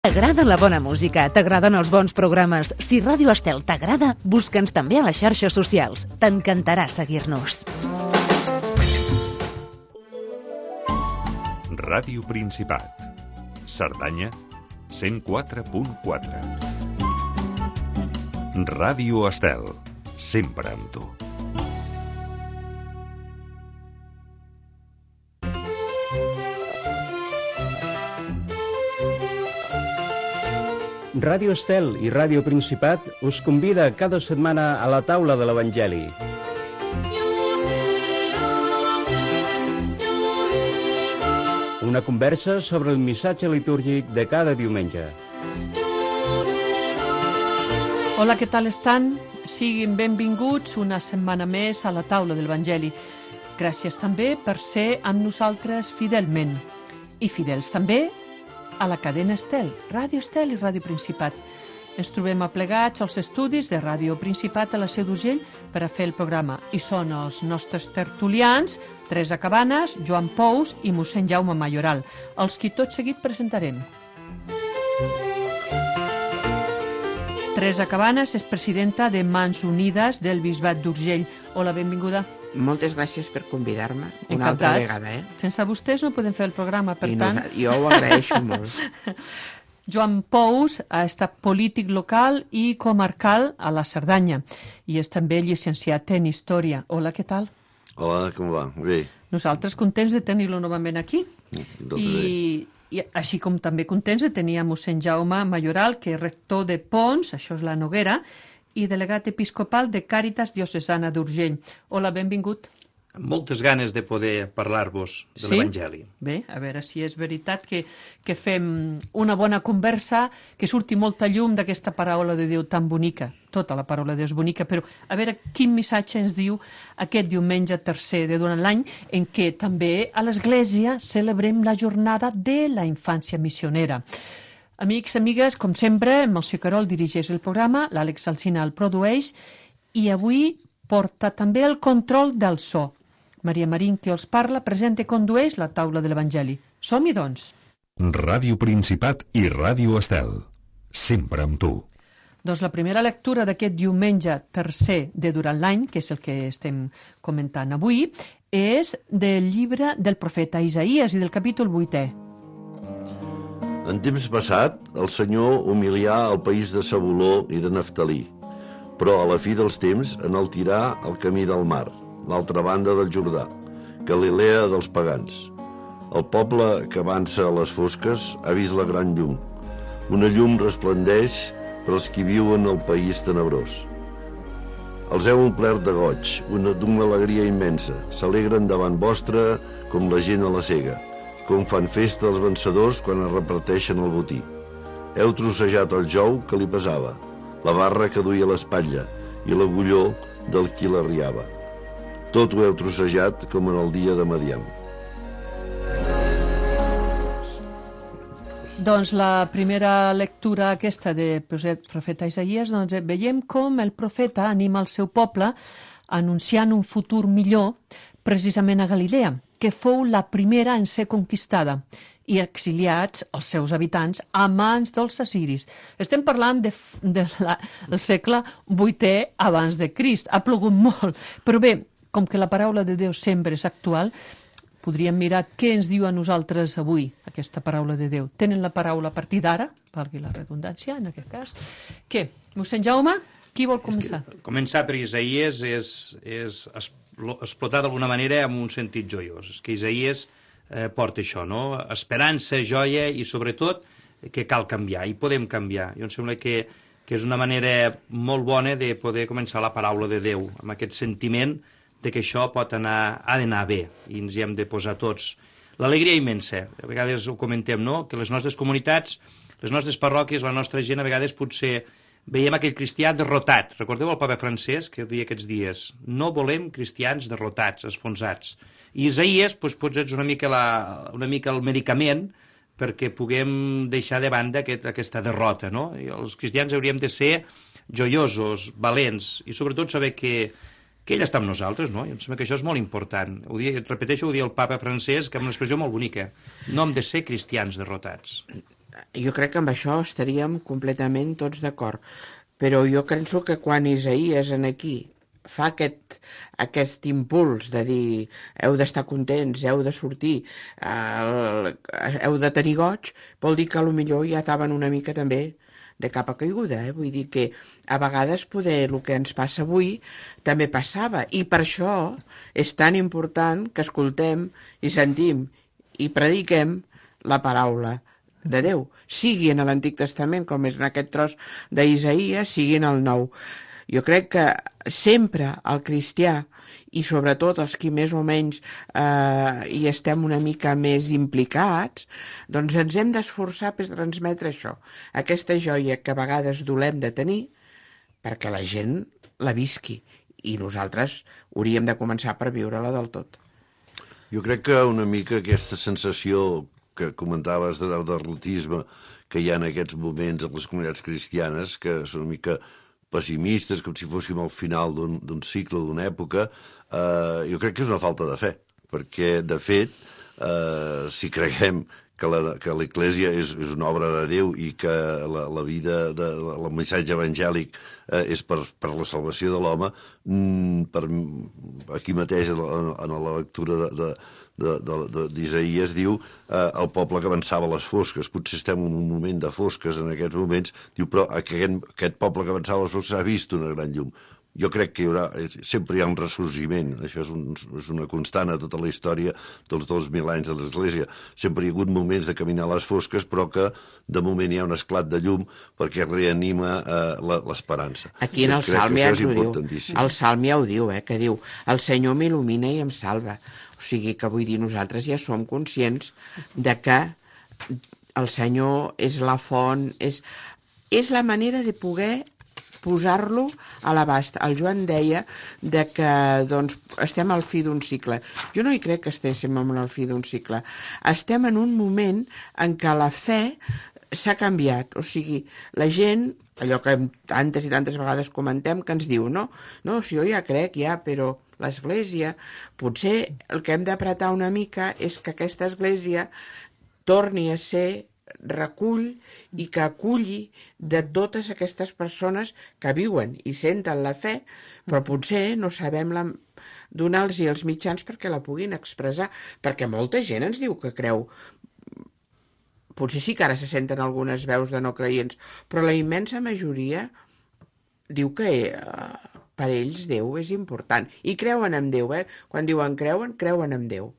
T'agrada la bona música, t'agraden els bons programes. Si Ràdio Estel t'agrada, busca'ns també a les xarxes socials. T'encantarà seguir-nos. Ràdio Principat. Cerdanya, 104.4. Ràdio Estel, sempre amb tu. Ràdio Estel i Ràdio Principat us convida cada setmana a la taula de l'Evangeli. Una conversa sobre el missatge litúrgic de cada diumenge. Hola, què tal estan? Siguin benvinguts una setmana més a la taula de l'Evangeli. Gràcies també per ser amb nosaltres fidelment. I fidels també a la cadena Estel, Ràdio Estel i Ràdio Principat. Ens trobem aplegats als estudis de Ràdio Principat a la Seu d'Urgell per a fer el programa. I són els nostres tertulians, Teresa Cabanes, Joan Pous i mossèn Jaume Mayoral, els qui tot seguit presentarem. Teresa Cabanes és presidenta de Mans Unides del Bisbat d'Urgell. Hola, benvinguda. Moltes gràcies per convidar-me una altra vegada. Sense vostès no podem fer el programa, per tant... Jo ho agraeixo molt. Joan Pous ha estat polític local i comarcal a la Cerdanya i és també llicenciat en Història. Hola, què tal? Hola, com va? Bé. Nosaltres contents de tenir-lo novament aquí. I així com també contents de tenir a mossèn Jaume Mayoral, que és rector de Pons, això és la Noguera, i delegat episcopal de Càritas Diocesana d'Urgell. Hola, benvingut. Amb moltes ganes de poder parlar-vos de l'Evangeli. Bé, a veure si és veritat que fem una bona conversa, que surti molta llum d'aquesta paraula de Déu tan bonica. Tota la paraula de Déu és bonica, però a veure quin missatge ens diu aquest diumenge tercer de durant l'any, en què també a l'Església celebrem la jornada de la infància missionera. Amics, amigues, com sempre, el Mossèn Carol dirigeix el programa, l'Àlex Alsina el produeix i avui porta també el control del so. Maria Marín, que els parla, presenta i condueix la taula de l'Evangeli. Som-hi, doncs. Ràdio Principat i Ràdio Estel, sempre amb tu. Doncs la primera lectura d'aquest diumenge tercer de durant l'any, que és el que estem comentant avui, és del llibre del profeta Isaïes i del capítol 8è. En temps passat, el Senyor humilià el país de Zabuló i de Naftalí, però a la fi dels temps enaltirà el camí del mar, l'altra banda del Jordà, Galilea dels pagans. El poble que avança a les fosques ha vist la gran llum. Una llum resplendeix per als qui viuen al país tenebrós. Els heu omplert de goig, d'una alegria immensa. S'alegren davant vostre com la gent a la sega, com fan festa els vencedors quan es reparteixen el botí. Heu trossejat el jou que li pesava, la barra que duia a l'espatlla i l'agulló del qui l'arriava. Tot ho heu trossejat com en el dia de Madian. Doncs la primera lectura aquesta de profeta Isaïes, doncs veiem com el profeta anima el seu poble anunciant un futur millor precisament a Galilea, que fou la primera en ser conquistada i exiliats els seus habitants a mans dels assiris. Estem parlant del segle VIII abans de Crist. Ha plogut molt, però bé, com que la paraula de Déu sempre és actual, podríem mirar què ens diu a nosaltres avui aquesta paraula de Déu. Tenen la paraula a partir d'ara, valgui la redundància en aquest cas. Què? Mossèn Jaume, qui vol començar? Començar per Isaïes és explotar d'alguna manera amb un sentit joiós. És que Isaïes porta això, no? Esperança, joia i sobretot que cal canviar, i podem canviar. Jo em sembla que és una manera molt bona de poder començar la paraula de Déu, amb aquest sentiment de que això ha d'anar bé i ens hi hem de posar tots. L'alegria immensa, a vegades ho comentem, no? Que les nostres comunitats, les nostres parròquies, la nostra gent, a vegades potser veiem aquell cristià derrotat. Recordeu el papa Francesc que deia aquests dies: no volem cristians derrotats, esfonsats. I Isaïes potser és una mica el medicament perquè puguem deixar de banda aquesta derrota, no? I els cristians hauríem de ser joiosos, valents i sobretot saber que ell està amb nosaltres, no? I em sembla que això és molt important. Repeteixo, ho dia el papa Francesc amb una expressió molt bonica: no hem de ser cristians derrotats. Jo crec que amb això estaríem completament tots d'acord. Però jo penso que quan Isaïes en aquí fa aquest impuls de dir heu d'estar contents, heu de sortir, heu de tenir goig, vol dir que potser ja estaven una mica també de capa caiguda. Vull dir que a vegades poder el que ens passa avui també passava, i per això és tan important que escoltem i sentim i prediquem la paraula de Déu, sigui en l'Antic Testament, com és en aquest tros d'Isaïes, sigui en el Nou. Jo crec que sempre el cristià, i sobretot els qui més o menys hi estem una mica més implicats, doncs ens hem d'esforçar per transmetre això, aquesta joia que a vegades dolem de tenir, perquè la gent la visqui, i nosaltres hauríem de començar per viure-la del tot. Jo crec que una mica aquesta sensació que comentaves de derrotisme que hi ha en aquests moments a les comunitats cristianes, que són una mica pessimistes, com si fóssim al final d'un cicle, d'una època, jo crec que és una falta de fe, perquè, de fet, si creguem que l'Església és una obra de Déu i que la vida, el missatge evangèlic és per la salvació de l'home, aquí mateix, en la lectura d'Isaïes, diu el poble que avançava a les fosques. Potser estem en un moment de fosques en aquests moments, diu, però aquest poble que avançava a les fosques ha vist una gran llum. Jo crec que sempre hi ha un ressorgiment. Això és una constant a tota la història dels 2000 anys de l'Església. Sempre hi ha hagut moments de caminar a les fosques, però que de moment hi ha un esclat de llum perquè reanima l'esperança. Aquí en el Salm ja ens ho diu. El Salm ja ho diu, que diu el Senyor m'il·lumina i em salva. O sigui que vull dir, nosaltres ja som conscients de que el Senyor és la font, és la manera de poder posar-lo a l'abast. El Joan deia que doncs, estem al fi d'un cicle. Jo no hi crec que estéssim al fi d'un cicle. Estem en un moment en què la fe s'ha canviat. O sigui, la gent, allò que tantes i tantes vegades comentem, que ens diu, no, si jo ja crec, però l'Església, potser el que hem d'apretar una mica és que aquesta Església torni a ser recull i que aculli de totes aquestes persones que viuen i senten la fe, però potser no sabem donar-los els mitjans perquè la puguin expressar, perquè molta gent ens diu que creu. Potser sí que ara se senten algunes veus de no creients, però la immensa majoria diu que per ells Déu és important. I creuen en Déu, Quan diuen creuen en Déu.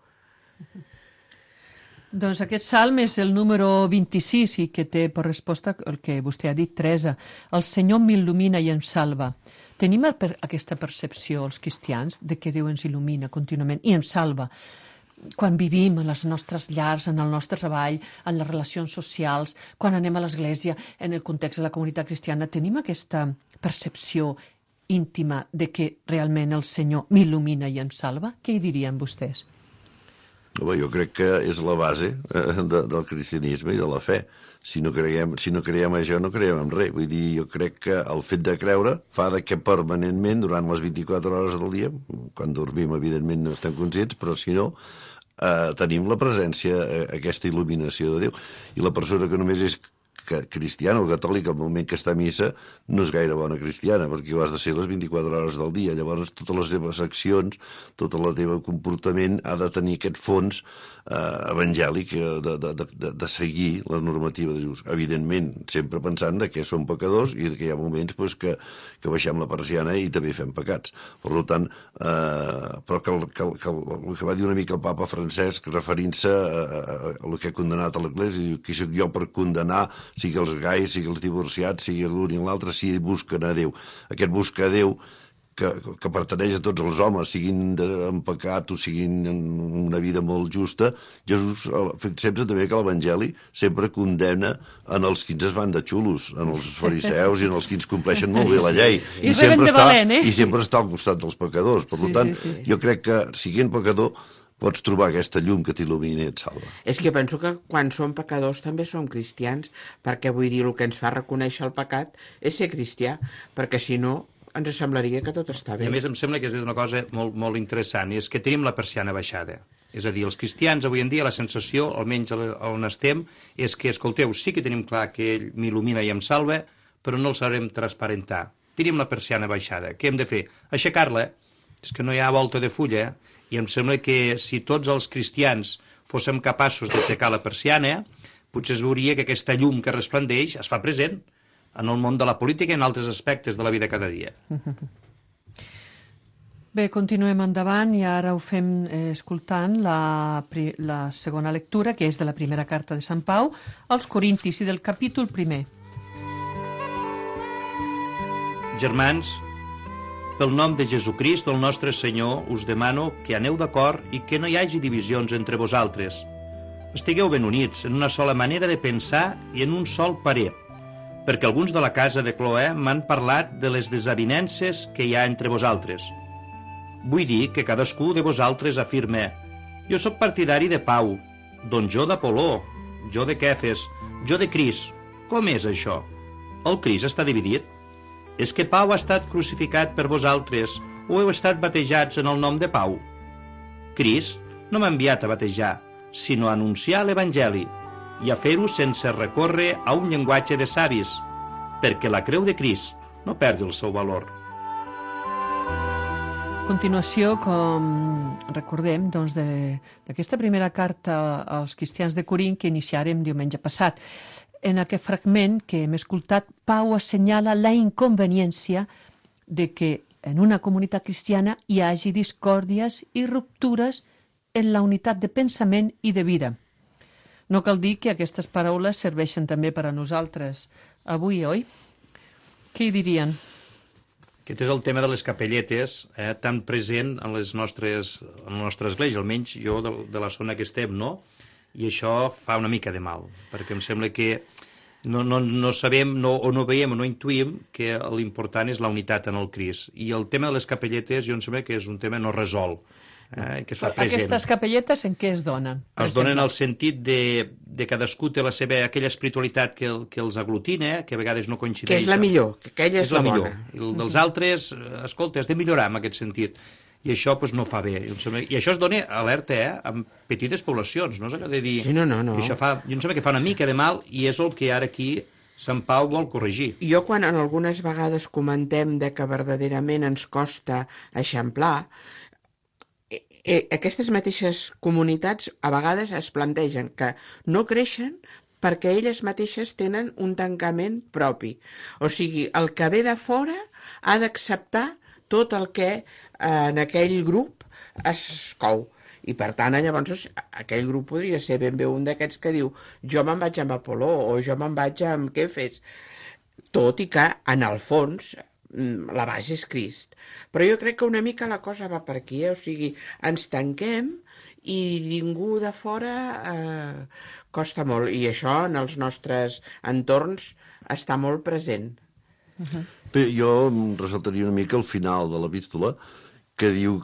Doncs aquest salm és el número 26 i que té per resposta el que vostè ha dit, Teresa. El Senyor m'il·lumina i em salva. Tenim aquesta percepció, els cristians, de que Déu ens il·lumina contínuament i ens salva. Quan vivim en les nostres llars, en el nostre treball, en les relacions socials, quan anem a l'església, en el context de la comunitat cristiana, tenim aquesta percepció íntima de que realment el Senyor m'il·lumina i em salva? Què hi dirien vostès? Jo crec que és la base del cristianisme i de la fe. Si no creiem això, no creiem en res. Vull dir, jo crec que el fet de creure fa que permanentment, durant les 24 hores del dia, quan dormim, evidentment, no estem conscients, però si no, tenim la presència, aquesta il·luminació de Déu. I la persona que només és cristiana o catòlica al moment que està a missa no és gaire bona cristiana, perquè ho has de ser les 24 hores del dia. Llavors totes les teves accions, tot el teu comportament ha de tenir aquest fons evangèlic de seguir la normativa de Jesús. Evidentment, sempre pensant que som pecadors i que hi ha moments que baixem la persiana i també fem pecats. Per tant, però que el que va dir una mica el papa Francesc referint-se al que ha condenat a l'Església, qui soc jo per condenar sigui els gais, sigui els divorciats, sigui l'un i l'altre, si busquen a Déu. Aquest buscar a Déu que pertaneix a tots els homes, siguin en pecat o siguin en una vida molt justa, Jesús sempre també que l'Evangeli sempre condemna en els qui ens van de xulos, en els fariseus i en els qui ens compleixen molt bé la llei. I sempre està al costat dels pecadors. Per tant, jo crec que, siguent pecador, pots trobar aquesta llum que t'il·lumina i et salva. És que penso que quan som pecadors també som cristians, perquè vull dir, el que ens fa reconèixer el pecat és ser cristià, perquè si no ens semblaria que tot està bé. I a més em sembla que és una cosa molt, molt interessant, i és que tenim la persiana baixada. És a dir, els cristians avui en dia la sensació, almenys on estem, és que, escolteu, sí que tenim clar que ell m'il·lumina i em salva, però no el sabrem transparentar. Tenim la persiana baixada. Què hem de fer? Aixecar-la. És que no hi ha volta de fulla, i em sembla que si tots els cristians fóssim capaços d'aixecar la persiana, potser es veuria que aquesta llum que resplendeix es fa present en el món de la política i en altres aspectes de la vida cada dia. Bé, continuem endavant i ara ho fem escoltant la segona lectura, que és de la primera carta de Sant Pau, als Corintis i del capítol 1. Germans, pel nom de Jesucrist, el nostre Senyor, us demano que aneu d'acord i que no hi hagi divisions entre vosaltres. Estigueu ben units en una sola manera de pensar i en un sol parer, perquè alguns de la casa de Cloè m'han parlat de les desavinences que hi ha entre vosaltres. Vull dir que cadascú de vosaltres afirma: jo sóc partidari de Pau, doncs jo d'Apoló, jo de Kefes, jo de Crist. Com és això? El Crist està dividit? És que Pau ha estat crucificat per vosaltres o heu estat batejats en el nom de Pau? Crist no m'ha enviat a batejar, sinó a anunciar l'Evangeli i a fer-ho sense recórrer a un llenguatge de savis, perquè la creu de Crist no perdi el seu valor. A continuació, com recordem, doncs, d'aquesta primera carta als cristians de Corint que iniciarem diumenge passat. En aquest fragment que hem escoltat, Pau assenyala la inconveniència de que en una comunitat cristiana hi hagi discòrdies i ruptures en la unitat de pensament i de vida. No cal dir que aquestes paraules serveixen també per a nosaltres avui, oi? Què hi dirien? Aquest és el tema de les capelletes, tan present en la nostra església, almenys jo de la zona que estem, no? I això fa una mica de mal, perquè em sembla que no sabem o no veiem o no intuïm que l'important és la unitat en el Crist. I el tema de les capelletes jo em sembla que és un tema no resolt, que es fa present. Aquestes capelletes en què es donen? Es donen al sentit de cadascú té la seva, aquella espiritualitat que els aglutina, que a vegades no coincideix. Que és la millor, que aquella és la bona. I el dels altres, escolta, has de millorar en aquest sentit. I això doncs, no fa bé. I això es dona alerta amb petites poblacions, no és allò de dir... Sí, no. Això jo em sembla que fa una mica de mal i és el que ara aquí Sant Pau vol corregir. Jo quan en algunes vegades comentem de que verdaderament ens costa eixamplar, aquestes mateixes comunitats a vegades es plantegen que no creixen perquè elles mateixes tenen un tancament propi. O sigui, el que ve de fora ha d'acceptar tot el que en aquell grup es cou. I per tant, llavors, aquell grup podria ser ben bé un d'aquests que diu jo me'n vaig amb Apoló o jo me'n vaig amb Kefes. Tot i que, en el fons, la base és Crist. Però jo crec que una mica la cosa va per aquí, o sigui, ens tanquem i ningú de fora costa molt. I això en els nostres entorns està molt present. Bé, jo ressaltaria una mica el final de l'epístola, que diu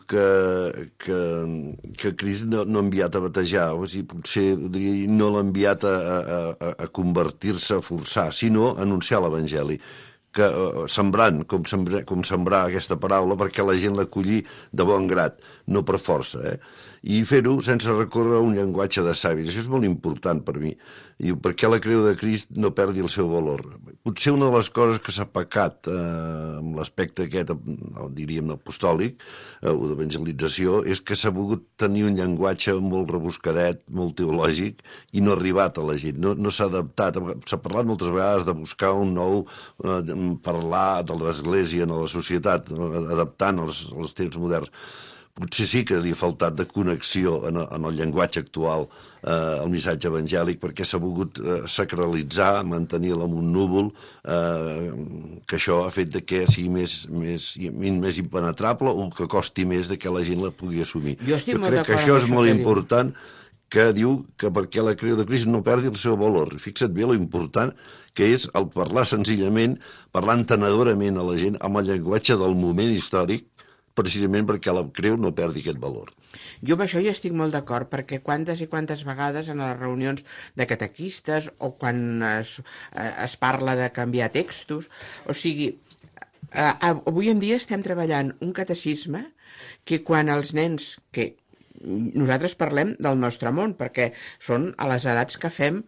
que Crist no ha enviat a batejar, o sigui, potser no l'ha enviat a convertir-se, a forçar, sinó a anunciar l'Evangeli, que sembrant, com sembrar aquesta paraula, perquè la gent l'acolli de bon grat, no per força, i fer-ho sense recórrer a un llenguatge de savis. Això és molt important per mi. Diu, perquè la creu de Crist no perdi el seu valor. Potser una de les coses que s'ha pecat amb l'aspecte aquest, diríem, apostòlic o d'evangelització, és que s'ha volgut tenir un llenguatge molt rebuscadet, molt teològic, i no ha arribat a la gent. No s'ha adaptat. S'ha parlat moltes vegades de buscar un nou parlar de l'Església a la societat, adaptant als temps moderns. Potser sí que li ha faltat de connexió en el llenguatge actual el missatge evangèlic, perquè s'ha volgut sacralitzar, mantenir-lo en un núvol, que això ha fet que sigui més impenetrable o que costi més de que la gent la pugui assumir. Jo crec que això és molt important, que diu que perquè la creu de Crist no perdi el seu valor. Fixa't bé lo important que és el parlar senzillament, parlar entenedorament a la gent amb el llenguatge del moment històric, precisament perquè la creu no perdi aquest valor. Jo amb això hi estic molt d'acord, perquè quantes i quantes vegades en les reunions de catequistes o quan es parla de canviar textos, o sigui, avui en dia estem treballant un catecisme que quan els nens, que nosaltres parlem del nostre món, perquè són a les edats que fem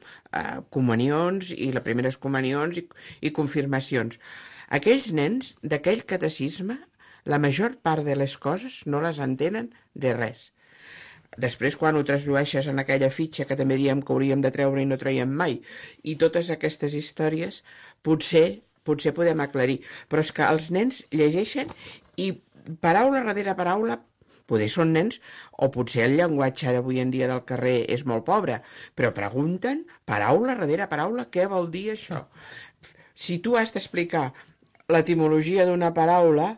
comunions i les primeres comunions i confirmacions. Aquells nens d'aquell catecisme, la major part de les coses no les entenen de res. Després, quan ho tradueixes en aquella fitxa que també diem que hauríem de treure i no traiem mai, i totes aquestes històries, potser podem aclarir. Però és que els nens llegeixen i paraula darrere paraula, potser són nens, o potser el llenguatge d'avui en dia del carrer és molt pobre, però pregunten paraula darrere paraula què vol dir això. Si tu has d'explicar l'etimologia d'una paraula,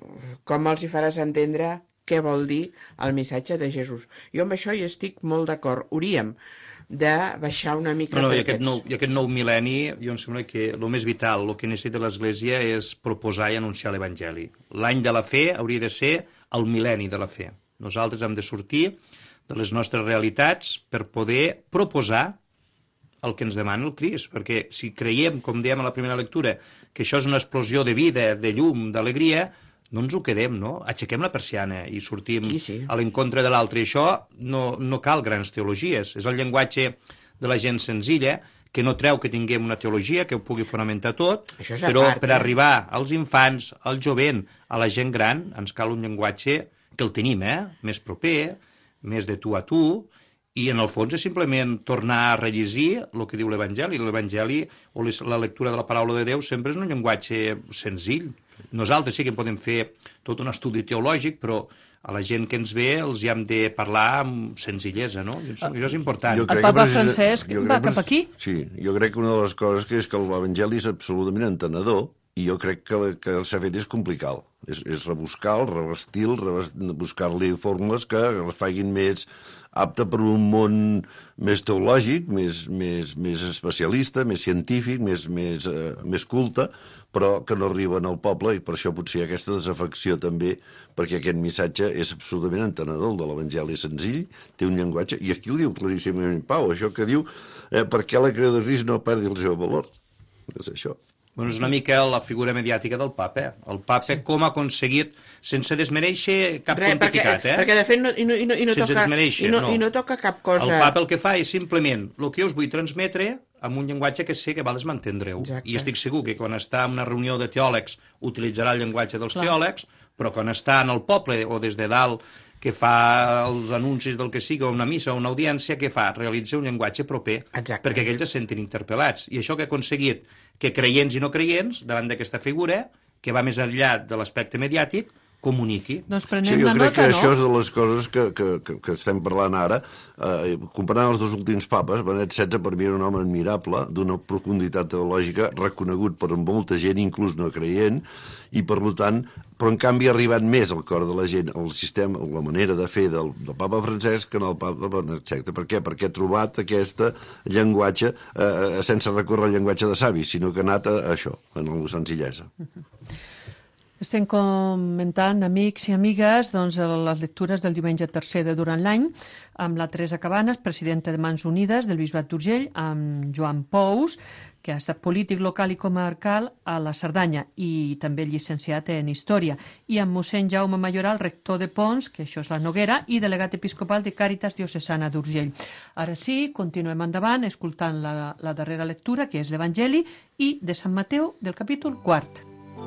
com els hi faràs entendre què vol dir el missatge de Jesús? Jo amb això hi estic molt d'acord. Hauríem de baixar una mica... I aquest nou mil·lenni, jo em sembla que el més vital, el que necessita l'Església és proposar i anunciar l'Evangeli. L'any de la fe hauria de ser el mil·lenni de la fe. Nosaltres hem de sortir de les nostres realitats per poder proposar el que ens demana el Crist, perquè si creiem, com dèiem a la primera lectura, que això és una explosió de vida, de llum, d'alegria, no ens ho quedem, no? Aixequem la persiana i sortim a l'encontre de l'altre. I això no cal grans teologies. És el llenguatge de la gent senzilla, que no treu que tinguem una teologia que ho pugui fonamentar tot, però per arribar als infants, al jovent, a la gent gran, ens cal un llenguatge que el tenim, més proper, més de tu a tu, i en el fons és simplement tornar a rellegir el que diu l'Evangeli. L'Evangeli o la lectura de la paraula de Déu sempre és un llenguatge senzill. Nosaltres sí que podem fer tot un estudi teològic, però a la gent que ens ve els hi hem de parlar amb senzillesa, no? Això és important. El papa Francesc va cap aquí? Sí, jo crec que una de les coses que és que l'Evangeli és absolutament entenedor, i jo crec que s'ha fet és complicar-lo. És rebuscar-lo, revestir-lo, buscar-li fórmules que el facin més apte per un món més teològic, més especialista, més científic, més culte, però que no arriben al poble, i per això potser aquesta desafecció també, perquè aquest missatge és absolutament entenedor, el de l'Evangeli senzill, té un llenguatge, i aquí ho diu claríssimament Pau, això que diu per què la creu de Crist no perdi el seu valor. És això. Bueno, és una mica la figura mediàtica del papa. El papa com ha aconseguit, sense desmereixer cap pontificat, perquè de fet no toca cap cosa. El papa el que fa és simplement el que jo us vull transmetre amb un llenguatge que sé que a vegades m'entendreu. I estic segur que quan està en una reunió de teòlegs utilitzarà el llenguatge dels teòlegs, però quan està en el poble o des de dalt que fa els anuncis del que sigui, o una missa o una audiència, que fa? Realitza un llenguatge proper, perquè aquells es senten interpel·lats. I això que ha aconseguit que creients i no creients, davant d'aquesta figura, que va més enllà de l'aspecte mediàtic, comuniqui. Doncs prenem la nota, no? Jo crec que això és de les coses que estem parlant ara. Comparant els dos últims papes, Benet XVI per mi era un home admirable, d'una profunditat teològica, reconegut per molta gent, inclús no creient, i per tant, però en canvi ha arribat més al cor de la gent, el sistema, la manera de fer del papa Francesc que en el papa Benet XVI. Per què? Perquè ha trobat aquest llenguatge sense recórrer al llenguatge de savis, sinó que ha anat a això, en la senzillesa. Estem comentant, amics i amigues, doncs, les lectures del diumenge tercer de durant l'any amb la Teresa Cabanes, presidenta de Mans Unides del Bisbat d'Urgell, amb Joan Pous, que ha estat polític local i comarcal a la Cerdanya i també llicenciat en Història, i amb mossèn Jaume Mayoral, rector de Pons, que això és la Noguera, i delegat episcopal de Càritas Diocesana d'Urgell. Ara sí, continuem endavant, escoltant la darrera lectura, que és l'Evangeli, i de Sant Mateu, del capítol 4.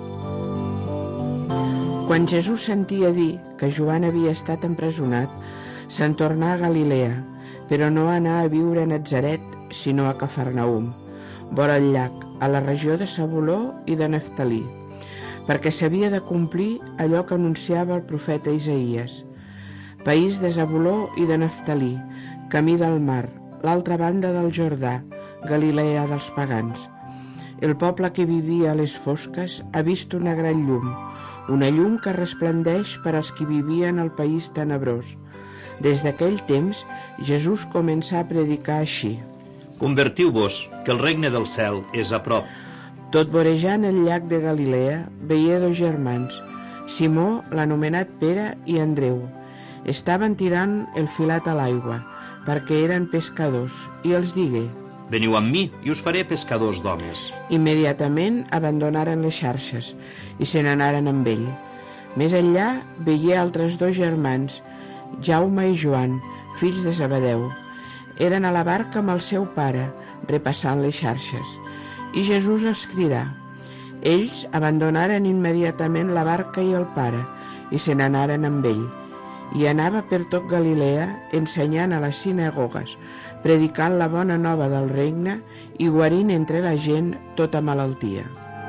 Quan Jesús sentia dir que Joan havia estat empresonat, se'n tornà a Galilea, però no anà a viure a Natzaret, sinó a Cafarnaum, vora el llac, a la regió de Zabuló i de Neftalí, perquè s'havia de complir allò que anunciava el profeta Isaïes. País de Zabuló i de Neftalí, camí del mar, l'altra banda del Jordà, Galilea dels pagans. El poble que vivia a les fosques ha vist una gran llum, una llum que resplendeix per als qui vivien al país tenebrós. Des d'aquell temps, Jesús començà a predicar així. Convertiu-vos, que el regne del cel és a prop. Tot vorejant el llac de Galilea, veia dos germans, Simó, l'anomenat Pere, i Andreu. Estaven tirant el filat a l'aigua, perquè eren pescadors, i els digué: Veniu amb mi i us faré pescadors d'homes. Immediatament abandonaren les xarxes i se n'anaren amb ell. Més enllà veia altres dos germans, Jaume i Joan, fills de Zebedeu. Eren a la barca amb el seu pare, repassant les xarxes, i Jesús els cridà. Ells abandonaren immediatament la barca i el pare, i se n'anaren amb ell. I anava per tot Galilea, ensenyant a les sinagogues, predicant la bona nova del regne i guarint entre la gent tota malaltia.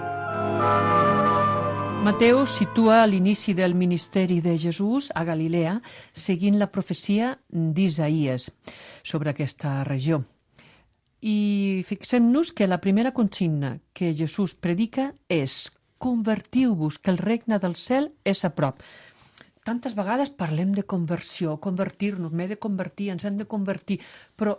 Mateu situa l'inici del ministeri de Jesús a Galilea seguint la profecia d'Isaïes sobre aquesta regió. I fixem-nos que la primera consigna que Jesús predica és «Convertiu-vos, que el regne del cel és a prop». Tantes vegades parlem de conversió, convertir-nos, m'he de convertir, ens hem de convertir, però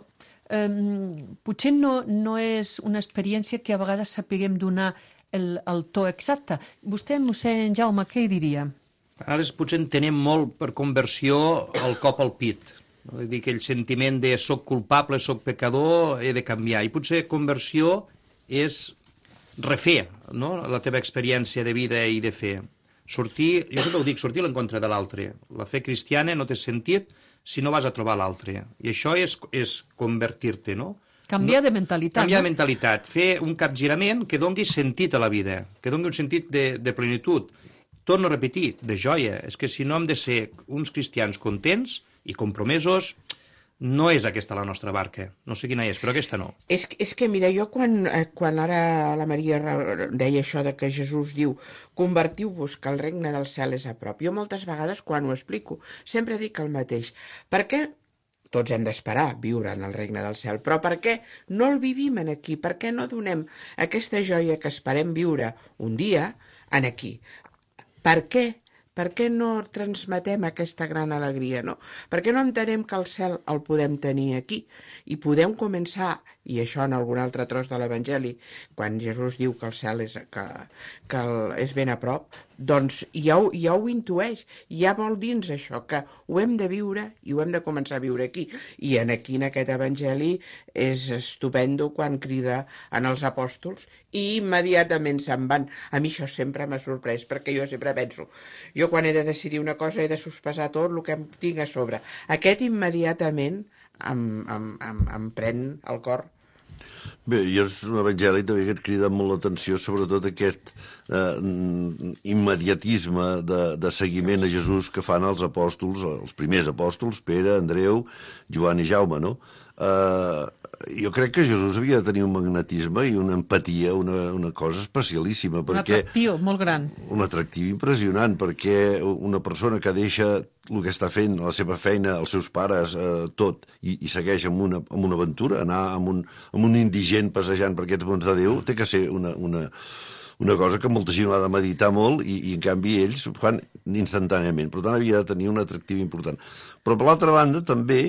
potser no és una experiència que a vegades sapiguem donar el to exacte. Vostè, mossèn Jaume, què hi diria? A vegades potser entenem molt per conversió el cop al pit. Vull dir, aquell sentiment de soc culpable, soc pecador, he de canviar. I potser conversió és refer, no?, la teva experiència de vida i de fe. Sortir, jo sempre ho dic, sortir a l'encontre de l'altre. La fe cristiana no té sentit si no vas a trobar l'altre. I això és convertir-te, no? Canviar de mentalitat. Canviar de mentalitat. Fer un capgirament que doni sentit a la vida, que doni un sentit de plenitud. Torno a repetir, de joia. És que si no hem de ser uns cristians contents i compromesos, no és aquesta la nostra barca. No sé quina és, però aquesta no. És que mira, jo quan ara la Maria deia això de que Jesús diu convertiu-vos, que el regne del cel és a prop, jo moltes vegades quan ho explico sempre dic el mateix. Per què tots hem d'esperar viure en el regne del cel, però per què no el vivim en aquí? Per què no donem aquesta joia que esperem viure un dia en aquí? Per què? Per què no transmetem aquesta gran alegria, no? Per què no entenem que el cel el podem tenir aquí i podem començar, i això en algun altre tros de l'Evangeli, quan Jesús diu que el cel és ben a prop, doncs ja ho intueix, ja vol dins això, que ho hem de viure i ho hem de començar a viure aquí. I aquí, en aquest Evangeli, és estupendo quan crida en els apòstols i immediatament se'n van. A mi això sempre m'ha sorprès, perquè jo sempre penso, jo quan he de decidir una cosa he de sospesar tot el que em tinc a sobre. Aquest immediatament em pren el cor. Bé, i és un evangeli també que et crida molt l'atenció, sobretot aquest immediatisme de seguiment a Jesús que fan els apòstols, els primers apòstols, Pere, Andreu, Joan i Jaume, no? Jo crec que Jesús havia de tenir un magnetisme i una empatia, una cosa especialíssima. Un atractiu molt gran. Un atractiu impressionant, perquè una persona que deixa el que està fent, la seva feina, els seus pares, tot, i segueix amb una aventura, anar amb un indigent passejant per aquests mons de Déu, té que ser una cosa que molta gent ha de meditar molt i en canvi ells ho fan instantàniament. Per tant, havia de tenir un atractiu important. Però, per l'altra banda, també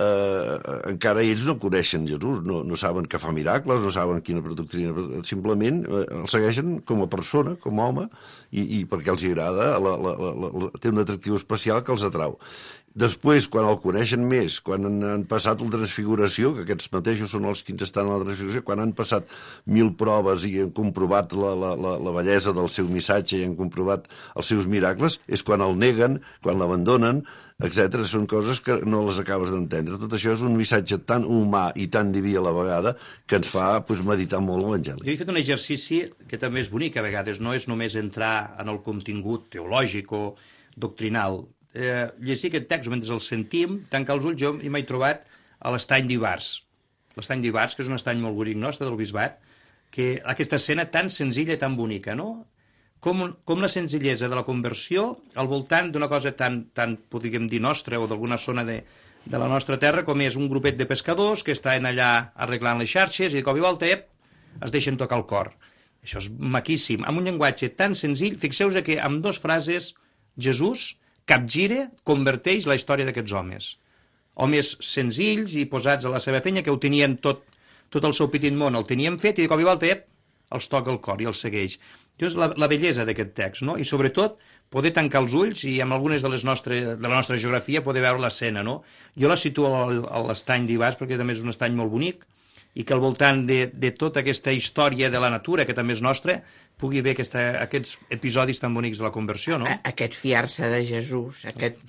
encara ells no coneixen Jesús, no saben que fa miracles, no saben quina doctrina, simplement el segueixen com a persona, com a home, i perquè els agrada, té un atractiu especial que els atrau. Després, quan el coneixen més, quan han passat la transfiguració, que aquests mateixos són els que estan a la transfiguració, quan han passat 1000 proves i han comprovat la bellesa del seu missatge i han comprovat els seus miracles, és quan el neguen, quan l'abandonen, etc. Són coses que no les acabes d'entendre. Tot això és un missatge tan humà i tan diví a la vegada que ens fa meditar molt l'Evangeli. Jo he fet un exercici que també és bonic a vegades, no és només entrar en el contingut teològic o doctrinal. Llegir aquest text mentre el sentim, tancar els ulls, jo m'he trobat a l'estany d'Ivars. L'estany d'Ivars, que és un estany molt bonic nostre del Bisbat, que aquesta escena tan senzilla i tan bonica, no? Com la senzillesa de la conversió al voltant d'una cosa tan podríem dir, nostra o d'alguna zona de la nostra terra, com és un grupet de pescadors que estan allà arreglant les xarxes i de cop i volta es deixen tocar el cor. Això és maquíssim. Amb un llenguatge tan senzill, fixeu-vos que amb 2 frases Jesús capgira, converteix la història d'aquests homes. Homes senzills i posats a la seva feina, que ho tenien tot el seu petit món, el tenien fet i de cop i volta els toca el cor i els segueix. És la bellesa d'aquest text, no? I sobretot poder tancar els ulls i amb algunes de la nostra geografia poder veure l'escena, no? Jo la situo a l'estany d'Ivars perquè també és un estany molt bonic i que al voltant de tota aquesta història de la natura, que també és nostra, pugui haver aquests episodis tan bonics de la conversió, no? Aquest fiar-se de Jesús,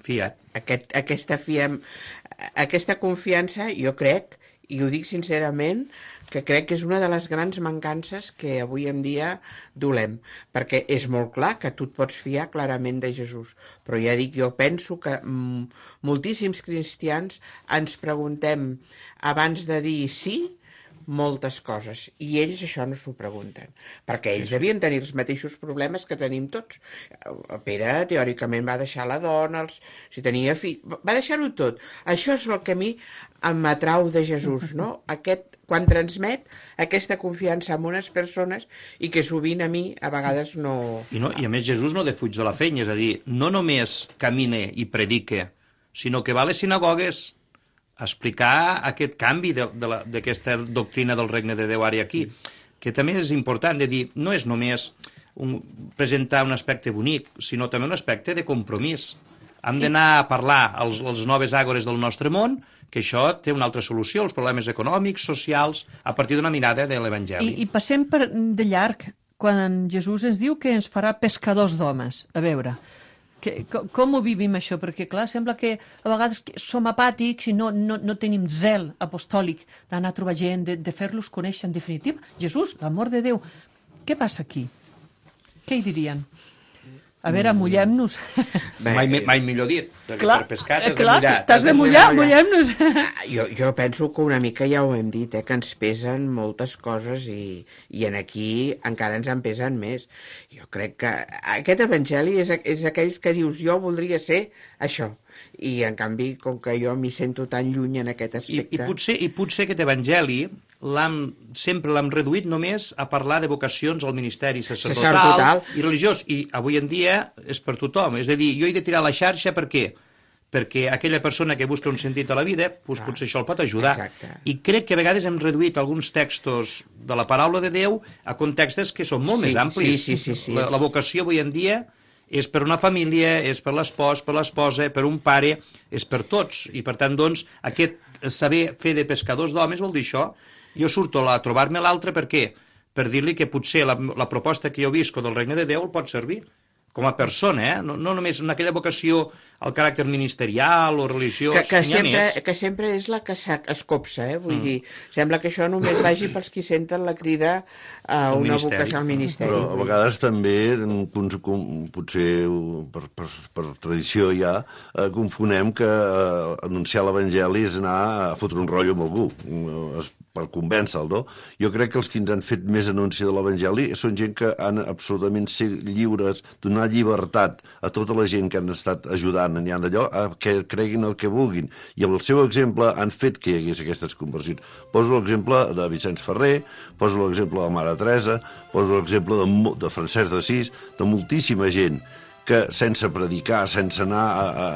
aquesta confiança, jo crec, i ho dic sincerament, que crec que és una de les grans mancances que avui en dia dolem, perquè és molt clar que tu et pots fiar clarament de Jesús, però ja dic, jo penso que moltíssims cristians ens preguntem abans de dir sí moltes coses, i ells això no s'ho pregunten, perquè ells devien tenir els mateixos problemes que tenim tots. Pere, teòricament, va deixar la dona, si tenia fill, va deixar-ho tot. Això és el que a mi em atrau de Jesús, no? Quan transmet aquesta confiança en unes persones i que sovint a mi, a vegades, no... I a més, Jesús no defuig de la feina, és a dir, no només camina i predica, sinó que va a les sinagogues a explicar aquest canvi d'aquesta doctrina del regne de Déu ara i aquí, que també és important de dir, no és només presentar un aspecte bonic, sinó també un aspecte de compromís. Hem d'anar a parlar als noves àgores del nostre món, que això té una altra solució, els problemes econòmics, socials, a partir d'una mirada de l'Evangeli. I passem de llarg, quan Jesús ens diu que ens farà pescadors d'homes. A veure, com ho vivim això? Perquè, clar, sembla que a vegades som apàtics i no tenim zel apostòlic d'anar a trobar gent, de fer-los conèixer en definitiva. Jesús, l'amor de Déu. Què passa aquí? Què hi dirien? A veure, mullem-nos. Mai millor dit. Per pescar t'has de mullar. T'has de mullar, mullem-nos. Jo penso que una mica ja ho hem dit, que ens pesen moltes coses i en aquí encara ens en pesen més. Jo crec que aquest evangeli és aquells que dius jo voldria ser això. I en canvi, com que jo m'hi sento tan lluny en aquest aspecte... I potser aquest evangeli sempre l'hem reduït només a parlar de vocacions al ministeri sacerdotal i religiós, i avui en dia és per tothom. És a dir, jo he de tirar la xarxa per què? Perquè aquella persona que busca un sentit a la vida, potser això el pot ajudar. Exacte. I crec que a vegades hem reduït alguns textos de la paraula de Déu a contextes que són molt més amplis. Sí. La vocació avui en dia és per una família, és per l'espòs, per l'esposa, per un pare, és per tots. I per tant, doncs, aquest saber fer de pescadors d'homes vol dir això. Jo surto a trobar-me l'altre per què? Per dir-li que potser la proposta que jo visco del regne de Déu el pot servir com a persona, no només en aquella vocació al caràcter ministerial o religiós. Que sempre és la que s'escopsa, vull dir, sembla que això només vagi pels qui senten la crida a una vocació al ministeri. Però a vegades també, potser per tradició ja, confonem que anunciar l'Evangeli és anar a fotre un rotllo amb algú, per convèncer-lo, no? Jo crec que els que ens han fet més anunci de l'Evangeli són gent que han absolutament ser lliures, donar llibertat a tota la gent que han estat ajudant n'hi ha d'allò, que creguin el que vulguin. I amb el seu exemple han fet que hi hagués aquestes conversions. Poso l'exemple de Vicenç Ferrer, poso l'exemple de Mare Teresa, poso l'exemple de Francesc d'Assís, de moltíssima gent que sense predicar, sense anar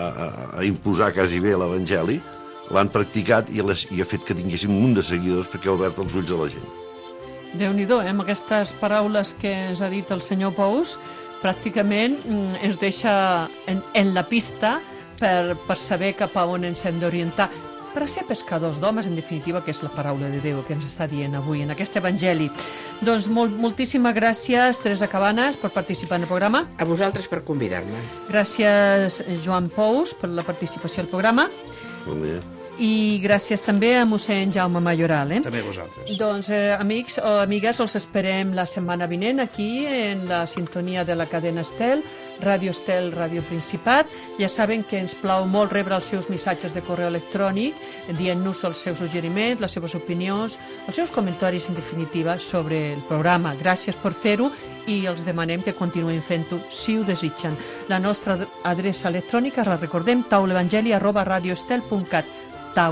a imposar quasi bé l'Evangeli, l'han practicat i ha fet que tinguéssim un munt de seguidors perquè ha obert els ulls a la gent. Déu-n'hi-do, amb aquestes paraules que ens ha dit el senyor Pous, pràcticament ens deixa en la pista per saber cap a on ens hem d'orientar. Per a ser pescadors d'homes, en definitiva, que és la paraula de Déu que ens està dient avui en aquest Evangeli. Doncs moltíssimes gràcies, Teresa Cabanes, per participar en el programa. A vosaltres per convidar-me. Gràcies, Joan Pous, per la participació al programa. Bon dia. I gràcies també a mossèn Jaume Mayoral. També vosaltres. Doncs, amics o amigues, els esperem la setmana vinent aquí en la sintonia de la cadena Estel, Ràdio Estel, Ràdio Principat. Ja saben que ens plau molt rebre els seus missatges de correu electrònic, dient-nos els seus suggeriments, les seves opinions, els seus comentaris, en definitiva, sobre el programa. Gràcies per fer-ho i els demanem que continuïn fent-ho, si ho desitgen. La nostra adreça electrònica, la recordem, taulaevangeli@radioestel.cat,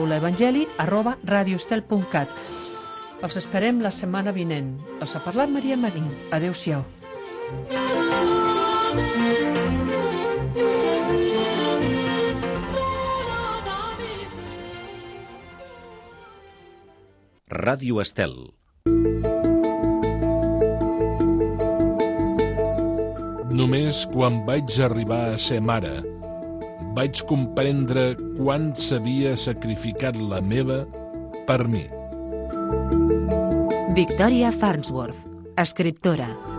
taulaevangeli@radioestel.cat. Els esperem la setmana vinent. Els ha parlat Maria Marín. Adéu-siau. Ràdio Estel. Només quan vaig arribar a ser mare vaig comprendre quant s'havia sacrificat la meva per mi. Victoria Farnsworth, escriptora.